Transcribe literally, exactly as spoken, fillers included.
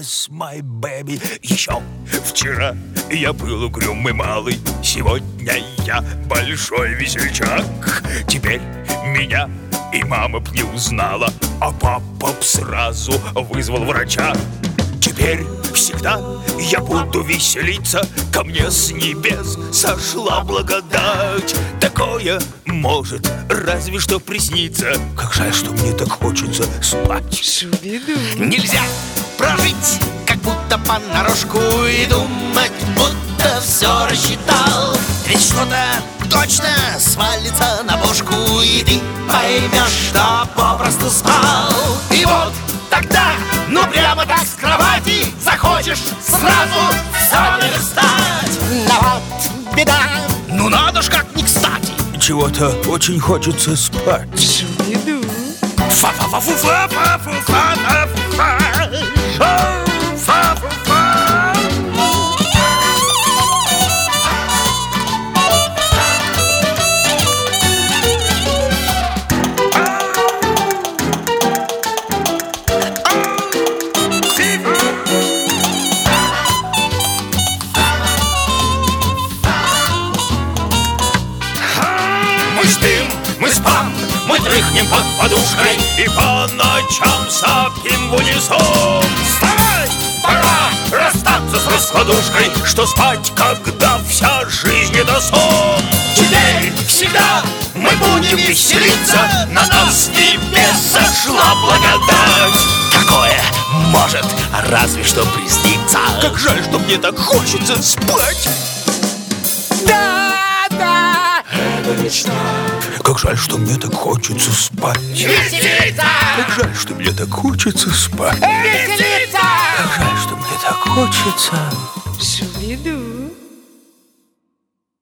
kiss my baby. Еще вчера я был угрюмый малый, сегодня я большой весельчак. Теперь меня и мама б не узнала, а папа б сразу вызвал врача. Теперь всегда я буду веселиться, ко мне с небес сошла благодать. Такое может разве что присниться. Как жаль, что мне так хочется спать. Шубиду. Нельзя прожить, как будто понарошку, и думать, будто все рассчитал. Ведь что-то точно свалится на бошку, и ты поймешь, что попросту спал. И вот тогда, ну прямо так с кровати захочешь сразу все наверстать. Но вот беда, ну надо ж как не кстати. Чего-то очень хочется спать. Шубиду. Мы спим, мы спам, мы дрыхнем под подушкой и по ночам сопим в унисон. Вставай, пора расстаться с раскладушкой, что спать, когда вся жизнь не до сон. Теперь всегда мы будем веселиться, на нас с небес сошла благодать. Какое может разве что присниться. Как жаль, что мне так хочется спать. Да, да, это мечта. Как жаль, что мне так хочется спать. Веселиться! Как жаль, что мне так хочется спать. Веселиться! Как жаль, что мне так хочется. Шубиду.